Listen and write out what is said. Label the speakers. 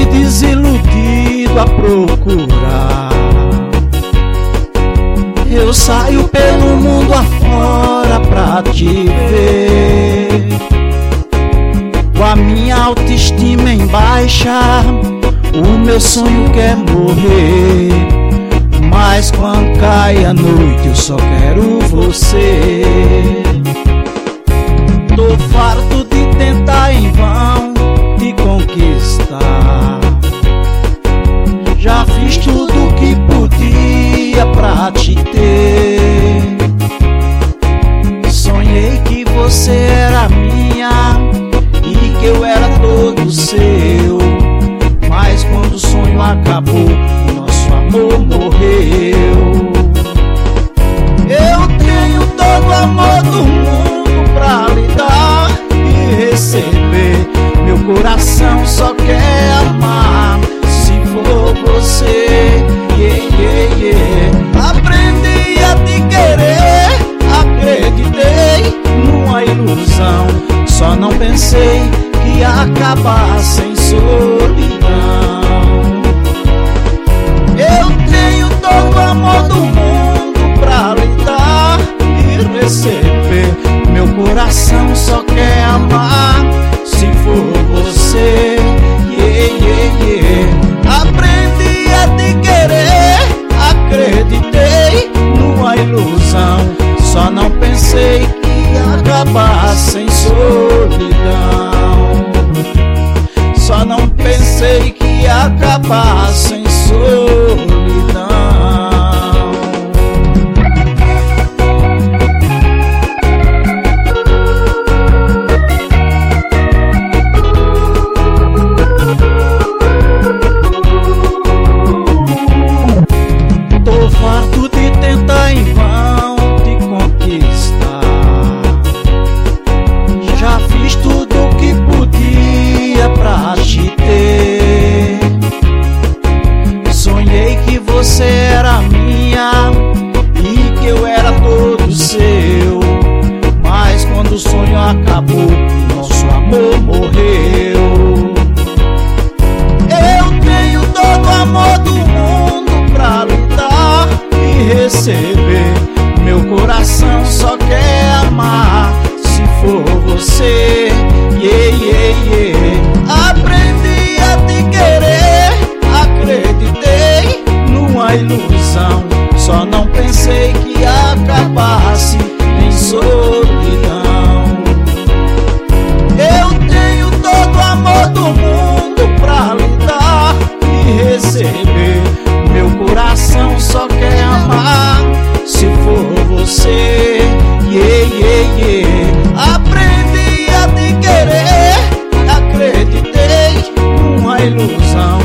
Speaker 1: me desiludido a procurar. Eu saio pelo mundo afora pra te ver. Com a minha autoestima em baixa, o meu sonho quer morrer. Mas quando cai a noite eu só quero você. Tô farto de tentar em vão te conquistar. Já fiz tudo que podia pra te ter. Sonhei que você era minha e que eu era todo seu. Mas quando o sonho acabou, nosso amor morreu. Eu tenho todo o amor do mundo pra lhe dar e receber. Meu coração só quer amar se for você. Yeah, yeah, yeah. Aprendi a te querer, acreditei numa ilusão. Só não pensei que ia acabar sem solidão. Eu tenho todo o amor do mundo pra lhe dar e receber. Meu coração só quer amar se for você. Yeah, yeah, yeah. Aprendi a te querer, acreditei numa ilusão. Só não pensei que ia acabar sem solidão. Só não pensei que ia acabar sem solidão. Tô farto de tentar em vão te conquistar. Já fiz tudo o que podia pra te ter. Sonhei que você era minha e que eu era todo seu. Mas quando o sonho acabou, nosso amor morreu. Eu tenho todo o amor do mundo pra lhe dar e receber. Meu coração só quer amar se for você. Yeah, yeah, yeah. Aprendi a te querer, acreditei numa ilusão. Só não pensei que acabasse em solidão. Eu tenho todo o amor do mundo pra lhe dar e receber. Meu coração só quer amar se for você. Yeah, yeah, yeah. Aprendi a te querer, acreditei numa ilusão.